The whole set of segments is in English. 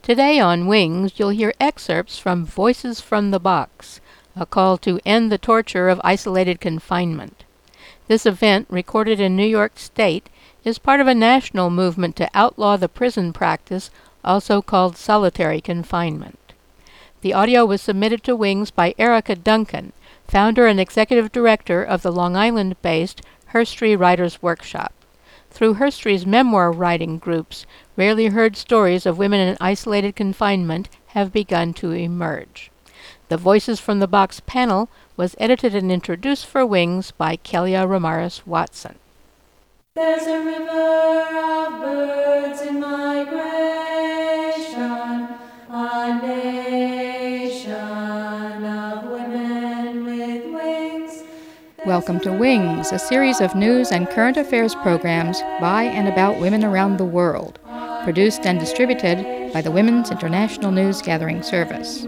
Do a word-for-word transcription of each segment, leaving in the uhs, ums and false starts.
Today on Wings, you'll hear excerpts from Voices from the Box, a call to end the torture of isolated confinement. This event, recorded in New York State, is part of a national movement to outlaw the prison practice, also called solitary confinement. The audio was submitted to Wings by Erica Duncan, founder and executive director of the Long Island-based Herstory Writers Workshop. Through Herstory's memoir writing groups, rarely heard stories of women in isolated confinement have begun to emerge. The Voices from the Box panel was edited and introduced for Wings by Kelia Ramirez Watson. There's a river of birds in migration, a nation of women with wings. Welcome to Wings, a series of news and current affairs programs by and about women around the world, produced and distributed by the Women's International News Gathering Service.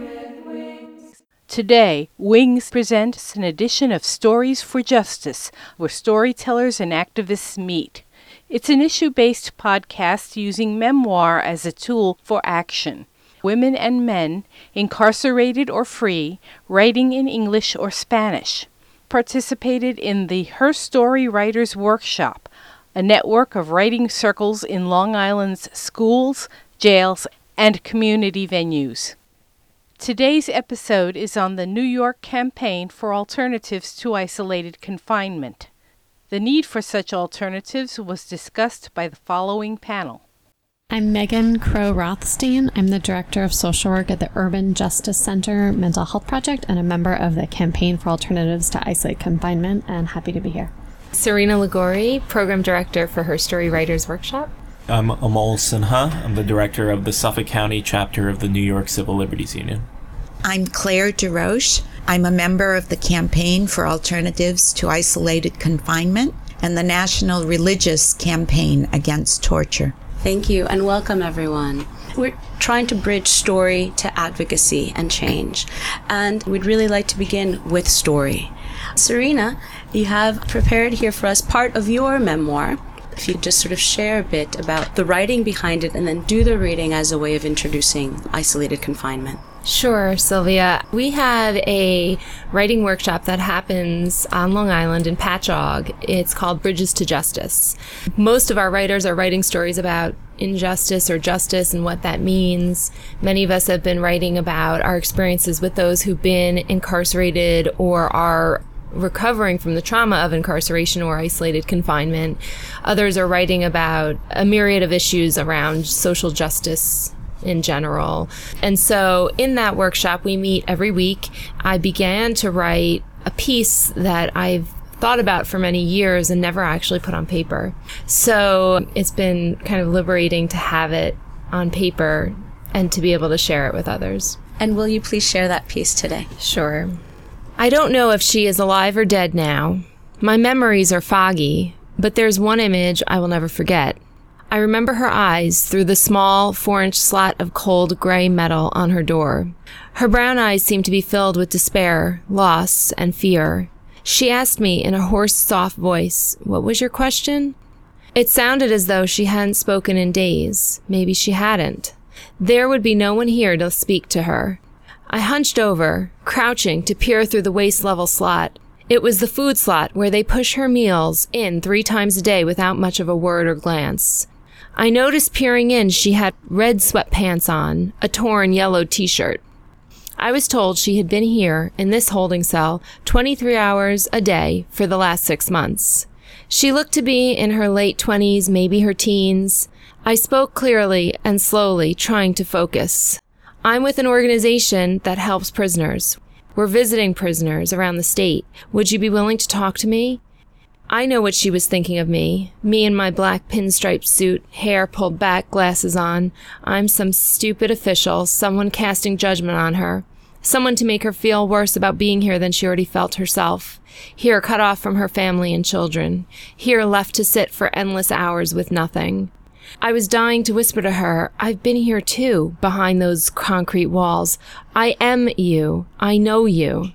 Today, Wings presents an edition of Stories for Justice, where storytellers and activists meet. It's an issue-based podcast using memoir as a tool for action. Women and men, incarcerated or free, writing in English or Spanish, participated in the Herstory Writers Workshop, a network of writing circles in Long Island's schools, jails, and community venues. Today's episode is on the New York Campaign for Alternatives to Isolated Confinement. The need for such alternatives was discussed by the following panel. I'm Megan Crow Rothstein. I'm the Director of Social Work at the Urban Justice Center Mental Health Project and a member of the Campaign for Alternatives to Isolated Confinement, and happy to be here. Serena Ligori, Program Director for Herstory Writers Workshop. I'm Amol Sinha. I'm the Director of the Suffolk County chapter of the New York Civil Liberties Union. I'm Claire DeRoche. I'm a member of the Campaign for Alternatives to Isolated Confinement and the National Religious Campaign Against Torture. Thank you, and welcome everyone. We're trying to bridge story to advocacy and change, and we'd really like to begin with story. Serena, you have prepared here for us part of your memoir. If you just sort of share a bit about the writing behind it and then do the reading as a way of introducing isolated confinement. Sure, Sylvia. We have a writing workshop that happens on Long Island in Patchogue. It's called Bridges to Justice. Most of our writers are writing stories about injustice or justice and what that means. Many of us have been writing about our experiences with those who've been incarcerated or are recovering from the trauma of incarceration or isolated confinement. Others are writing about a myriad of issues around social justice in general. And so in that workshop, we meet every week. I began to write a piece that I've thought about for many years and never actually put on paper. So it's been kind of liberating to have it on paper and to be able to share it with others. And will you please share that piece today? Sure. I don't know if she is alive or dead now. My memories are foggy, but there's one image I will never forget. I remember her eyes through the small four-inch slot of cold gray metal on her door. Her brown eyes seemed to be filled with despair, loss, and fear. She asked me in a hoarse, soft voice, "What was your question?" It sounded as though she hadn't spoken in days. Maybe she hadn't. There would be no one here to speak to her. I hunched over, crouching to peer through the waist-level slot. It was the food slot where they push her meals in three times a day without much of a word or glance. I noticed peering in she had red sweatpants on, a torn yellow t-shirt. I was told she had been here in this holding cell twenty-three hours a day for the last six months. She looked to be in her late twenties, maybe her teens. I spoke clearly and slowly, trying to focus. I'm with an organization that helps prisoners. We're visiting prisoners around the state. Would you be willing to talk to me? I know what she was thinking of me. Me in my black pinstripe suit, hair pulled back, glasses on. I'm some stupid official, someone casting judgment on her. Someone to make her feel worse about being here than she already felt herself. Here cut off from her family and children. Here left to sit for endless hours with nothing. I was dying to whisper to her, I've been here too, behind those concrete walls. I am you. I know you.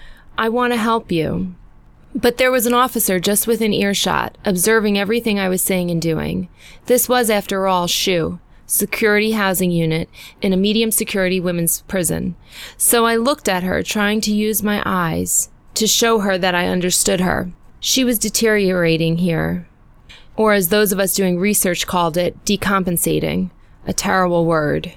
I want to help you. But there was an officer just within earshot, observing everything I was saying and doing. This was, after all, Shu, security housing unit in a medium security women's prison. So I looked at her, trying to use my eyes to show her that I understood her. She was deteriorating here, or as those of us doing research called it, decompensating, a terrible word.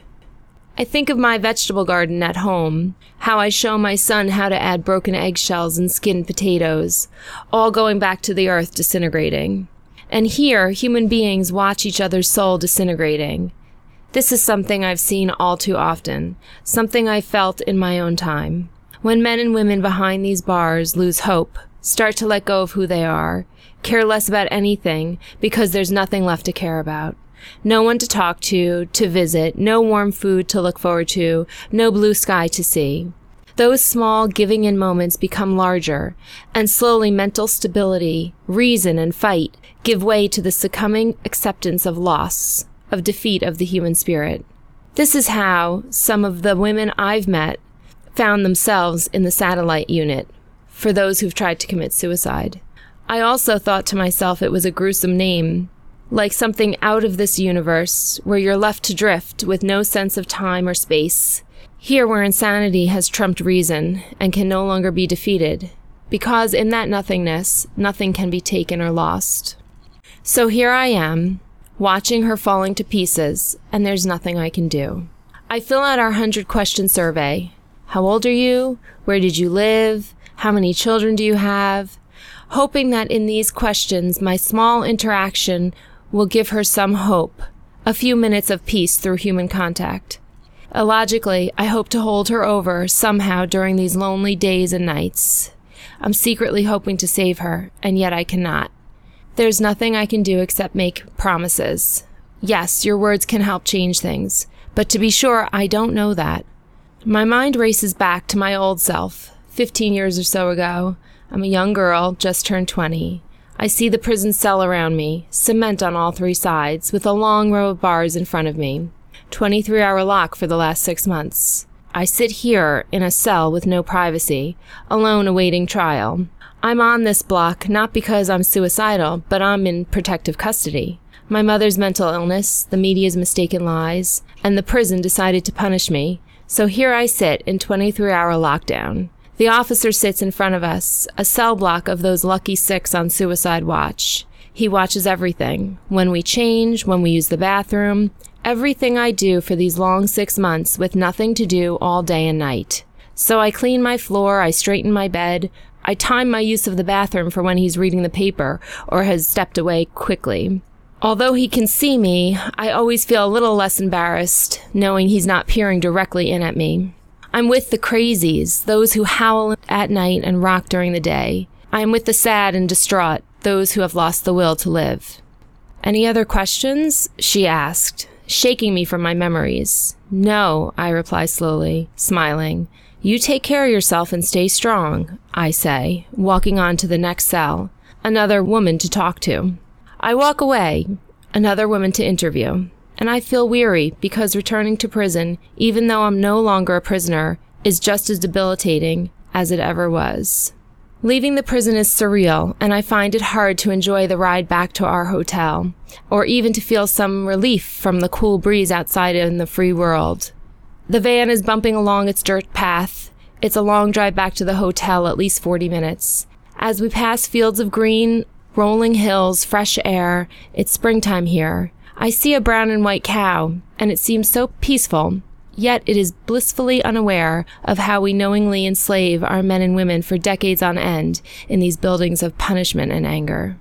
I think of my vegetable garden at home, how I show my son how to add broken eggshells and skinned potatoes, all going back to the earth disintegrating. And here, human beings watch each other's soul disintegrating. This is something I've seen all too often, something I felt in my own time. When men and women behind these bars lose hope, start to let go of who they are, care less about anything because there's nothing left to care about. No one to talk to, to visit, no warm food to look forward to, no blue sky to see. Those small giving-in moments become larger, and slowly mental stability, reason, and fight give way to the succumbing acceptance of loss, of defeat of the human spirit. This is how some of the women I've met found themselves in the satellite unit, for those who've tried to commit suicide. I also thought to myself it was a gruesome name, like something out of this universe, where you're left to drift with no sense of time or space. Here where insanity has trumped reason and can no longer be defeated, because in that nothingness, nothing can be taken or lost. So here I am, watching her falling to pieces, and there's nothing I can do. I fill out our hundred-question survey. How old are you? Where did you live? How many children do you have? Hoping that in these questions, my small interaction will give her some hope, a few minutes of peace through human contact. Illogically, I hope to hold her over somehow during these lonely days and nights. I'm secretly hoping to save her, and yet I cannot. There's nothing I can do except make promises. Yes, your words can help change things, but to be sure, I don't know that. My mind races back to my old self, fifteen years or so ago. I'm a young girl, just turned twenty. I see the prison cell around me, cement on all three sides, with a long row of bars in front of me. twenty-three hour lock for the last six months. I sit here in a cell with no privacy, alone awaiting trial. I'm on this block not because I'm suicidal, but I'm in protective custody. My mother's mental illness, the media's mistaken lies, and the prison decided to punish me. So here I sit in twenty-three hour lockdown. The officer sits in front of us, a cell block of those lucky six on suicide watch. He watches everything. When we change, when we use the bathroom, everything I do for these long six months with nothing to do all day and night. So I clean my floor, I straighten my bed, I time my use of the bathroom for when he's reading the paper or has stepped away quickly. Although he can see me, I always feel a little less embarrassed, knowing he's not peering directly in at me. I'm with the crazies, those who howl at night and rock during the day. I am with the sad and distraught, those who have lost the will to live. Any other questions? She asked, shaking me from my memories. No, I reply slowly, smiling. You take care of yourself and stay strong, I say, walking on to the next cell. Another woman to talk to. I walk away, another woman to interview. And I feel weary because returning to prison, even though I'm no longer a prisoner, is just as debilitating as it ever was. Leaving the prison is surreal, and I find it hard to enjoy the ride back to our hotel, or even to feel some relief from the cool breeze outside in the free world. The van is bumping along its dirt path. It's a long drive back to the hotel, at least forty minutes. As we pass fields of green, rolling hills, fresh air, it's springtime here. I see a brown and white cow, and it seems so peaceful, yet it is blissfully unaware of how we knowingly enslave our men and women for decades on end in these buildings of punishment and anger.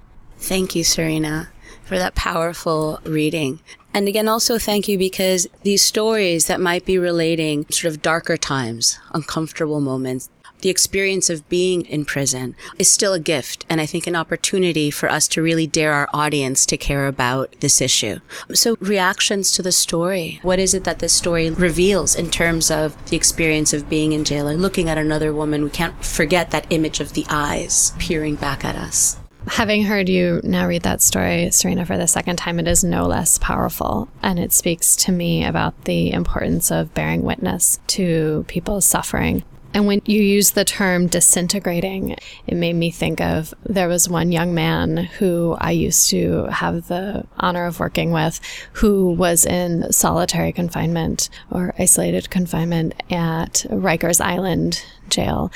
Thank you, Serena, for that powerful reading. And again, also thank you because these stories that might be relating sort of darker times, uncomfortable moments, the experience of being in prison is still a gift, and I think an opportunity for us to really dare our audience to care about this issue. So reactions to the story. What is it that this story reveals in terms of the experience of being in jail? Like looking at another woman, we can't forget that image of the eyes peering back at us. Having heard you now read that story, Serena, for the second time, it is no less powerful. And it speaks to me about the importance of bearing witness to people's suffering. And when you use the term disintegrating, it made me think of, there was one young man who I used to have the honor of working with who was in solitary confinement or isolated confinement at Rikers Island jail.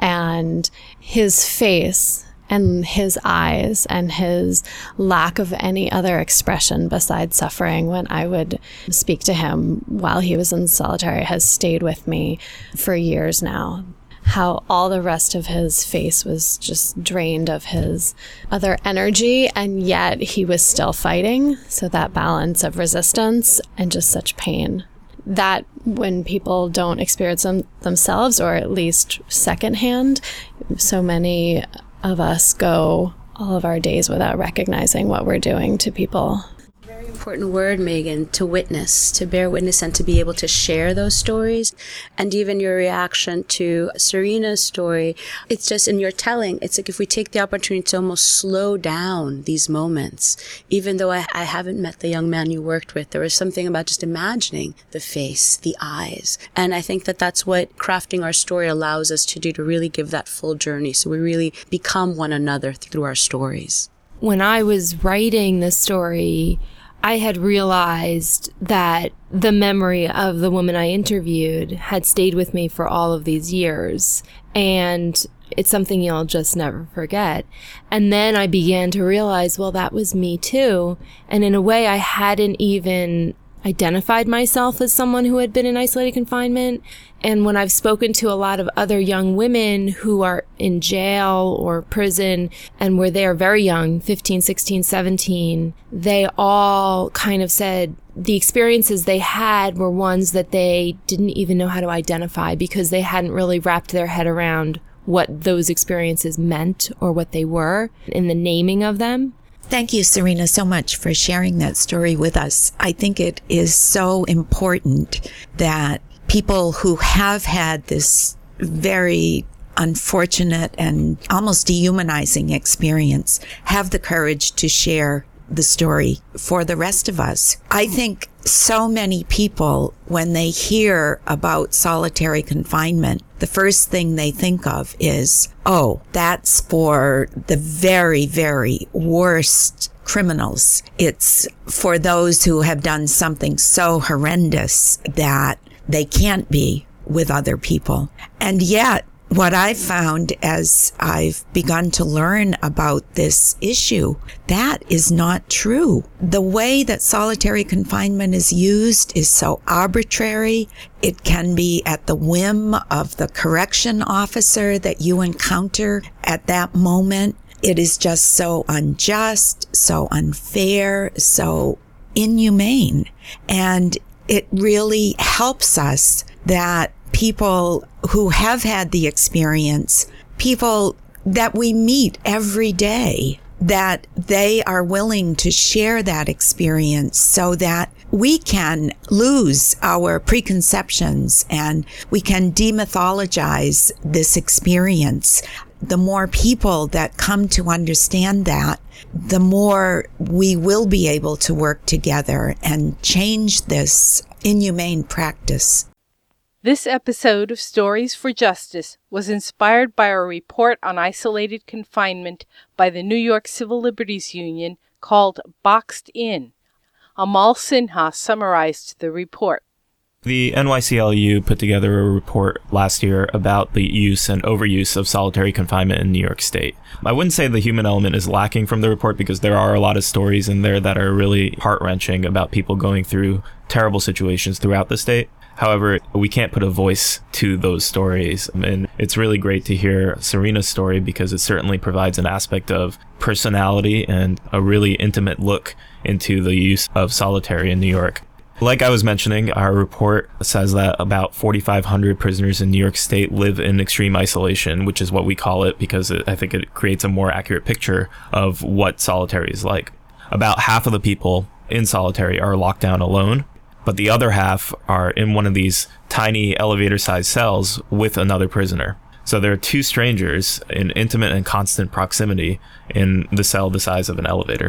And his face and his eyes and his lack of any other expression besides suffering when I would speak to him while he was in solitary has stayed with me for years now. How all the rest of his face was just drained of his other energy, and yet he was still fighting. So that balance of resistance and just such pain. That when people don't experience them themselves, or at least secondhand, so many of us go all of our days without recognizing what we're doing to people. Very important word, Megan, to witness, to bear witness and to be able to share those stories. And even your reaction to Serena's story, it's just in your telling, it's like if we take the opportunity to almost slow down these moments. Even though I, I haven't met the young man you worked with, there was something about just imagining the face, the eyes. And I think that that's what crafting our story allows us to do, to really give that full journey. So we really become one another through our stories. When I was writing the story, I had realized that the memory of the woman I interviewed had stayed with me for all of these years. And it's something you'll just never forget. And then I began to realize, well, that was me too. And in a way, I hadn't even identified myself as someone who had been in isolated confinement. And when I've spoken to a lot of other young women who are in jail or prison and were there very young, fifteen, sixteen, seventeen, they all kind of said the experiences they had were ones that they didn't even know how to identify because they hadn't really wrapped their head around what those experiences meant or what they were in the naming of them. Thank you, Serena, so much for sharing that story with us. I think it is so important that people who have had this very unfortunate and almost dehumanizing experience have the courage to share the story for the rest of us. I think so many people, when they hear about solitary confinement, the first thing they think of is, oh, that's for the very, very worst criminals. It's for those who have done something so horrendous that they can't be with other people. And yet, what I've found as I've begun to learn about this issue, that is not true. The way that solitary confinement is used is so arbitrary. It can be at the whim of the correction officer that you encounter at that moment. It is just so unjust, so unfair, so inhumane. And it really helps us that people who have had the experience, people that we meet every day, that they are willing to share that experience so that we can lose our preconceptions and we can demythologize this experience. The more people that come to understand that, the more we will be able to work together and change this inhumane practice. This episode of Stories for Justice was inspired by a report on isolated confinement by the New York Civil Liberties Union called Boxed In. Amal Sinha summarized the report. The N Y C L U put together a report last year about the use and overuse of solitary confinement in New York State. I wouldn't say the human element is lacking from the report because there are a lot of stories in there that are really heart-wrenching about people going through terrible situations throughout the state. However, we can't put a voice to those stories, and it's really great to hear Serena's story because it certainly provides an aspect of personality and a really intimate look into the use of solitary in New York. Like I was mentioning, our report says that about forty-five hundred prisoners in New York State live in extreme isolation, which is what we call it because it, I think it creates a more accurate picture of what solitary is like. About half of the people in solitary are locked down alone, but the other half are in one of these tiny elevator-sized cells with another prisoner. So there are two strangers in intimate and constant proximity in the cell the size of an elevator.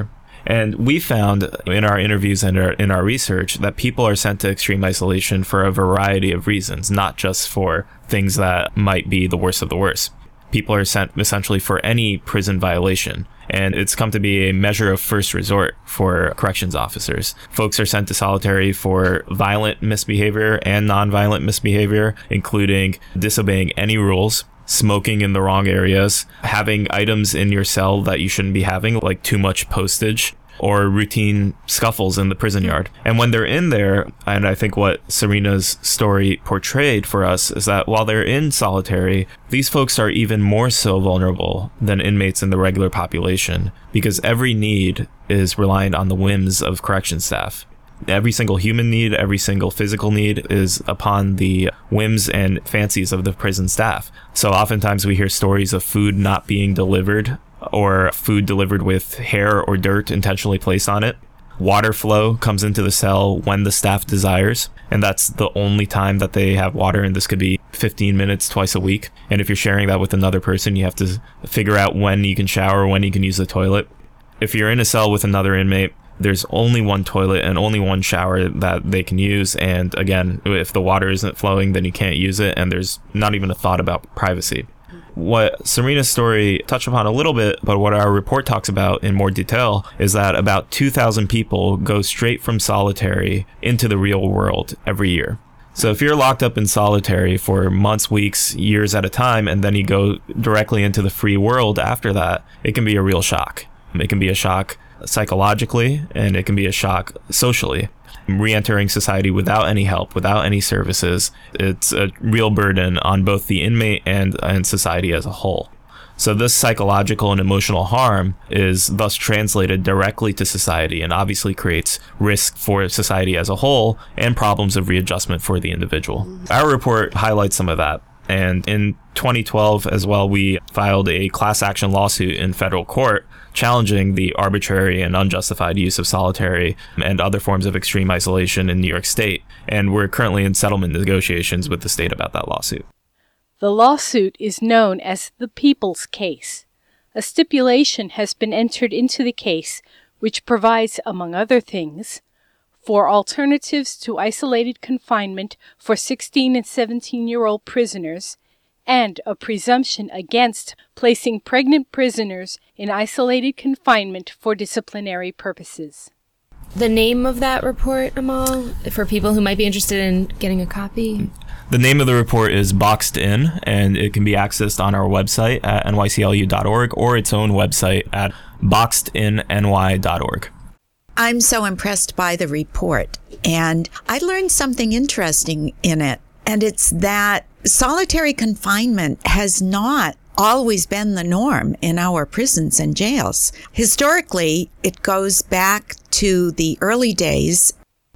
And we found in our interviews and our, in our research that people are sent to extreme isolation for a variety of reasons, not just for things that might be the worst of the worst. People are sent essentially for any prison violation. And it's come to be a measure of first resort for corrections officers. Folks are sent to solitary for violent misbehavior and nonviolent misbehavior, including disobeying any rules, smoking in the wrong areas, having items in your cell that you shouldn't be having, like too much postage, or routine scuffles in the prison yard. And when they're in there, and I think what Serena's story portrayed for us is that while they're in solitary, these folks are even more so vulnerable than inmates in the regular population, because every need is reliant on the whims of corrections staff. Every single human need, every single physical need is upon the whims and fancies of the prison staff. So oftentimes we hear stories of food not being delivered, or food delivered with hair or dirt intentionally placed on it. Water flow comes into the cell when the staff desires, and that's the only time that they have water, and this could be fifteen minutes twice a week. And if you're sharing that with another person, you have to figure out when you can shower, when you can use the toilet. If you're in a cell with another inmate, there's only one toilet and only one shower that they can use. And again, if the water isn't flowing, then you can't use it. And there's not even a thought about privacy. What Serena's story touched upon a little bit, but what our report talks about in more detail, is that about two thousand people go straight from solitary into the real world every year. So if you're locked up in solitary for months, weeks, years at a time, and then you go directly into the free world after that, it can be a real shock. It can be a shock psychologically, and it can be a shock socially. Re-entering society without any help, without any services, it's a real burden on both the inmate and, and society as a whole. So this psychological and emotional harm is thus translated directly to society and obviously creates risk for society as a whole and problems of readjustment for the individual. Our report highlights some of that. And in twenty twelve as well, we filed a class action lawsuit in federal court challenging the arbitrary and unjustified use of solitary and other forms of extreme isolation in New York State. And we're currently in settlement negotiations with the state about that lawsuit. The lawsuit is known as the People's Case. A stipulation has been entered into the case which provides, among other things, for alternatives to isolated confinement for sixteen and seventeen-year-old prisoners, and a presumption against placing pregnant prisoners in isolated confinement for disciplinary purposes. The name of that report, Amal, for people who might be interested in getting a copy? The name of the report is Boxed In, and it can be accessed on our website at N Y C L U dot org or its own website at boxed in N Y dot org. I'm so impressed by the report, and I learned something interesting in it, and it's that solitary confinement has not always been the norm in our prisons and jails. Historically, it goes back to the early days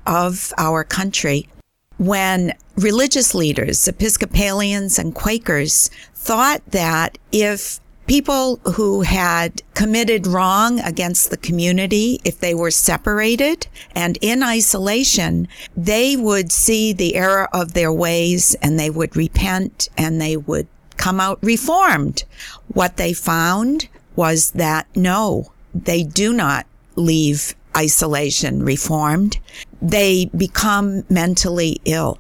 of our country when religious leaders, Episcopalians and Quakers, thought that if people who had committed wrong against the community, if they were separated and in isolation, they would see the error of their ways and they would repent and they would come out reformed. What they found was that no, they do not leave isolation reformed. They become mentally ill.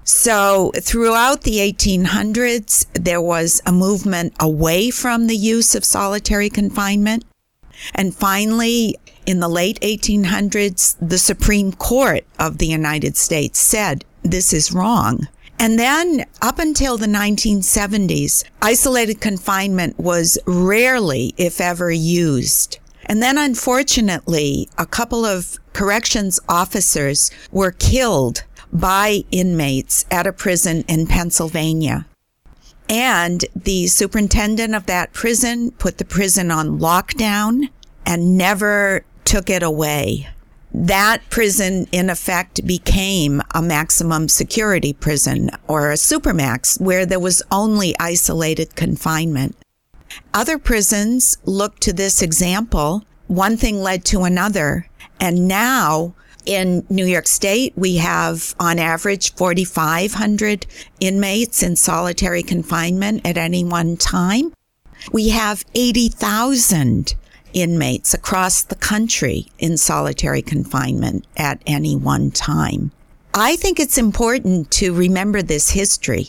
So throughout the eighteen hundreds, there was a movement away from the use of solitary confinement. And finally, in the late eighteen hundreds, the Supreme Court of the United States said this is wrong. And then up until the nineteen seventies, isolated confinement was rarely, if ever, used. And then unfortunately, a couple of corrections officers were killed by inmates at a prison in Pennsylvania. And the superintendent of that prison put the prison on lockdown and never took it away. That prison, in effect, became a maximum security prison, or a supermax, where there was only isolated confinement. Other prisons looked to this example. One thing led to another. And now, in New York State, we have, on average, forty-five hundred inmates in solitary confinement at any one time. We have eighty thousand inmates across the country in solitary confinement at any one time. I think it's important to remember this history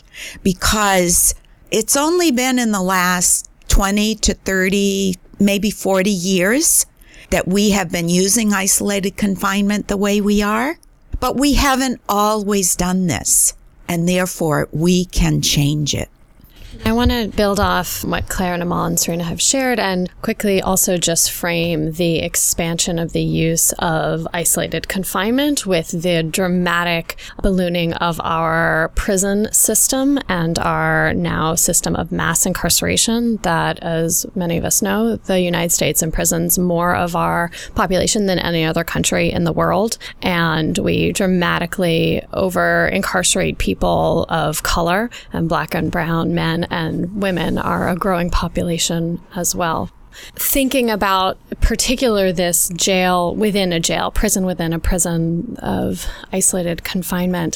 because it's only been in the last twenty to thirty, maybe forty years that we have been using isolated confinement the way we are, but we haven't always done this, and therefore we can change it. I want to build off what Claire and Amal and Serena have shared and quickly also just frame the expansion of the use of isolated confinement with the dramatic ballooning of our prison system and our now system of mass incarceration that, as many of us know, the United States imprisons more of our population than any other country in the world. And we dramatically over incarcerate people of color, and Black and brown men and women are a growing population as well. Thinking about particular this jail within a jail, prison within a prison of isolated confinement,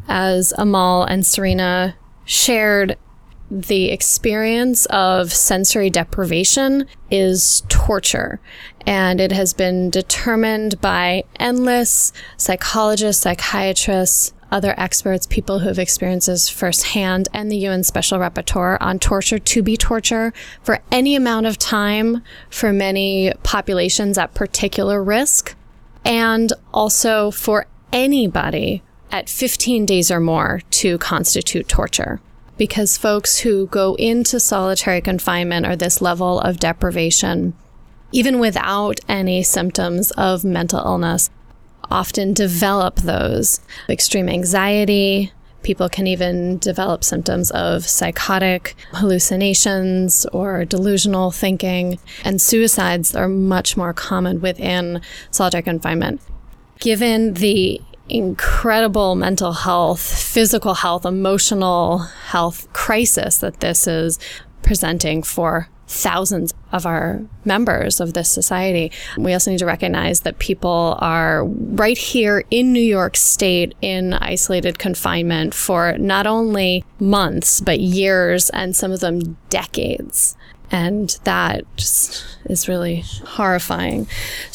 as Amal and Serena shared, the experience of sensory deprivation is torture. And it has been determined by endless psychologists, psychiatrists, other experts, people who have experienced this firsthand, and the U N Special Rapporteur on torture to be torture for any amount of time for many populations at particular risk, and also for anybody at fifteen days or more to constitute torture. Because folks who go into solitary confinement or this level of deprivation, even without any symptoms of mental illness, often develop those. Extreme anxiety. People can even develop symptoms of psychotic hallucinations or delusional thinking. And suicides are much more common within solitary confinement. Given the incredible mental health, physical health, emotional health crisis that this is presenting for thousands of our members of this society, we also need to recognize that people are right here in New York State in isolated confinement for not only months, but years, and some of them decades. And that just is really horrifying.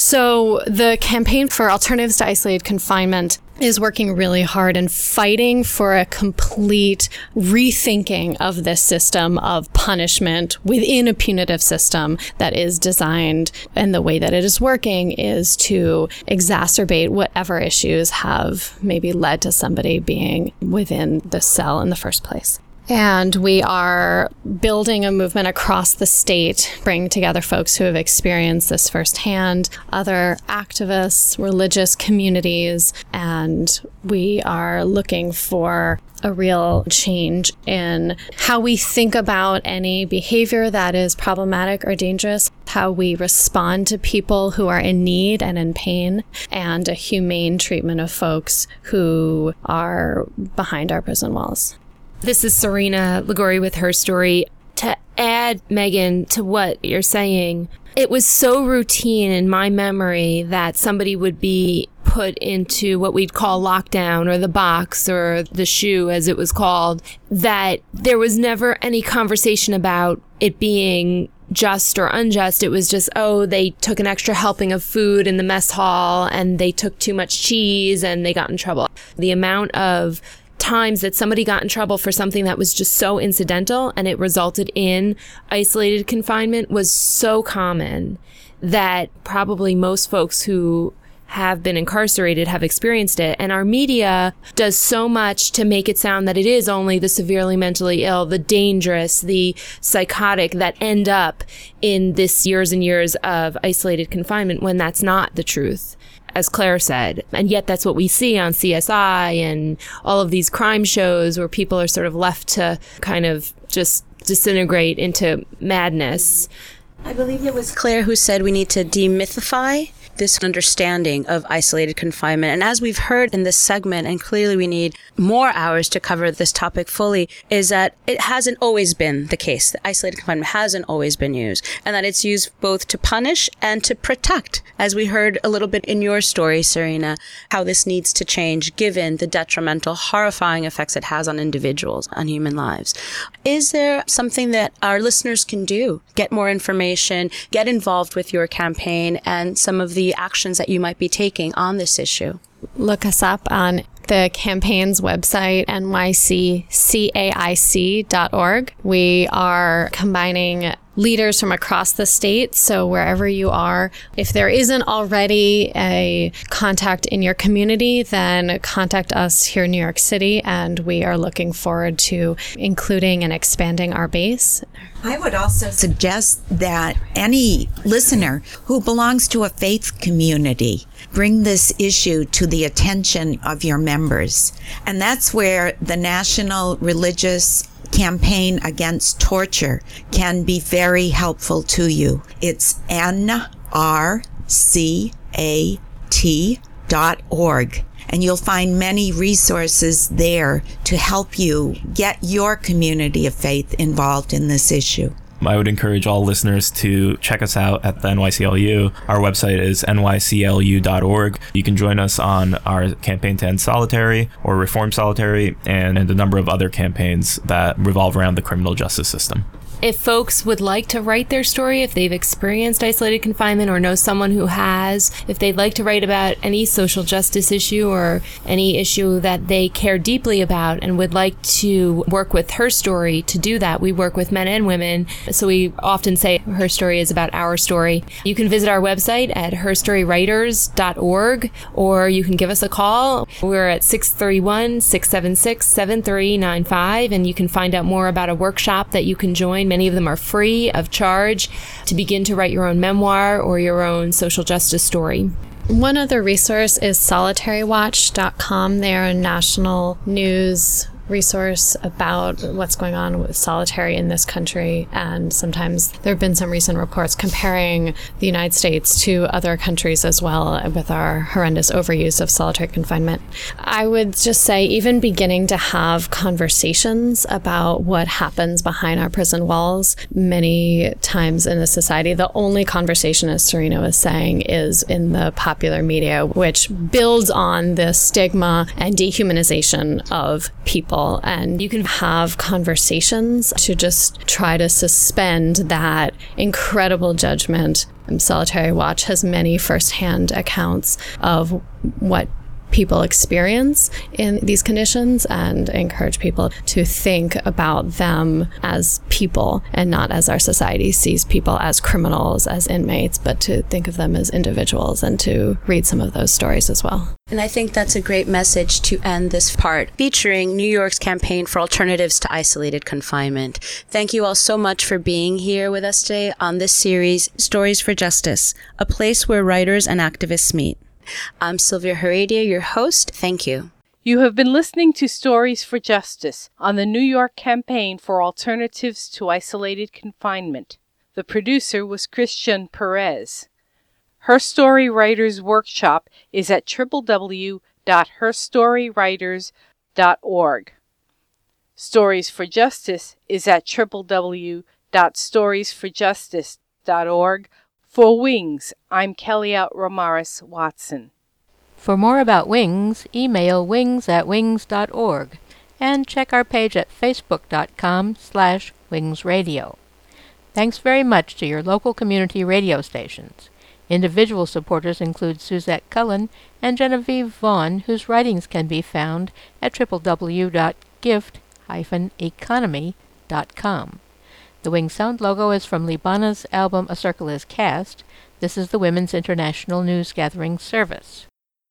So the Campaign for Alternatives to Isolated Confinement is working really hard and fighting for a complete rethinking of this system of punishment within a punitive system that is designed, and the way that it is working is to exacerbate whatever issues have maybe led to somebody being within the cell in the first place. And we are building a movement across the state, bringing together folks who have experienced this firsthand, other activists, religious communities, and we are looking for a real change in how we think about any behavior that is problematic or dangerous, how we respond to people who are in need and in pain, and a humane treatment of folks who are behind our prison walls. This is Serena Ligori with her story. To add, Megan, to what you're saying, it was so routine in my memory that somebody would be put into what we'd call lockdown, or the box, or the shoe as it was called, that there was never any conversation about it being just or unjust. It was just, oh, they took an extra helping of food in the mess hall and they took too much cheese and they got in trouble. The amount of times that somebody got in trouble for something that was just so incidental and it resulted in isolated confinement was so common that probably most folks who have been incarcerated have experienced it. And our media does so much to make it sound that it is only the severely mentally ill, the dangerous, the psychotic that end up in this years and years of isolated confinement, when that's not the truth, as Claire said. And yet that's what we see on C S I and all of these crime shows where people are sort of left to kind of just disintegrate into madness. I believe it was Claire who said we need to demythify this understanding of isolated confinement. And as we've heard in this segment, and clearly we need more hours to cover this topic fully, is that it hasn't always been the case. That isolated confinement hasn't always been used, and that it's used both to punish and to protect, as we heard a little bit in your story, Serena, how this needs to change given the detrimental, horrifying effects it has on individuals, on human lives. Is there something that our listeners can do? Get more information, get involved with your campaign and some of the actions that you might be taking on this issue? Look us up on the campaign's website, N Y C C A I C dot org. We are combining leaders from across the state. So wherever you are, if there isn't already a contact in your community, then contact us here in New York City, and we are looking forward to including and expanding our base. I would also suggest that any listener who belongs to a faith community bring this issue to the attention of your members. And that's where the National Religious Campaign Against Torture can be very helpful to you. It's N R C A T dot org. And you'll find many resources there to help you get your community of faith involved in this issue. I would encourage all listeners to check us out at the N Y C L U. Our website is N Y C L U dot org. You can join us on our campaign to end solitary or reform solitary and, and a number of other campaigns that revolve around the criminal justice system. If folks would like to write their story, if they've experienced isolated confinement or know someone who has, if they'd like to write about any social justice issue or any issue that they care deeply about and would like to work with Her Story to do that, we work with men and women. So we often say Her Story is about our story. You can visit our website at her story writers dot org, or you can give us a call. We're at six three one, six seven six, seven three nine five, and you can find out more about a workshop that you can join. Many of them are free of charge to begin to write your own memoir or your own social justice story. One other resource is solitary watch dot com. They're a national news resource about what's going on with solitary in this country, and sometimes there have been some recent reports comparing the United States to other countries as well with our horrendous overuse of solitary confinement. I would just say even beginning to have conversations about what happens behind our prison walls. Many times in this society, the only conversation, as Serena was saying, is in the popular media, which builds on the stigma and dehumanization of people. And you can have conversations to just try to suspend that incredible judgment. Solitary Watch has many firsthand accounts of what people experience in these conditions and encourage people to think about them as people and not as our society sees people as criminals, as inmates, but to think of them as individuals and to read some of those stories as well. And I think that's a great message to end this part, featuring New York's campaign for alternatives to isolated confinement. Thank you all so much for being here with us today on this series, Stories for Justice, a place where writers and activists meet. I'm Sylvia Heredia, your host. Thank you. You have been listening to Stories for Justice on the New York Campaign for Alternatives to Isolated Confinement. The producer was Christian Perez. Her Story Writers Workshop is at w w w dot her story writers dot org. Stories for Justice is at w w w dot stories for justice dot org. For Wings, I'm Kellyout Ramirez Watson. For more about Wings, email wings at wings dot org and check our page at facebook dot com slash wings radio. Thanks very much to your local community radio stations. Individual supporters include Suzette Cullen and Genevieve Vaughn, whose writings can be found at w w w dot gift dash economy dot com. The Wing Sound logo is from Libana's album A Circle is Cast. This is the Women's International News Gathering Service.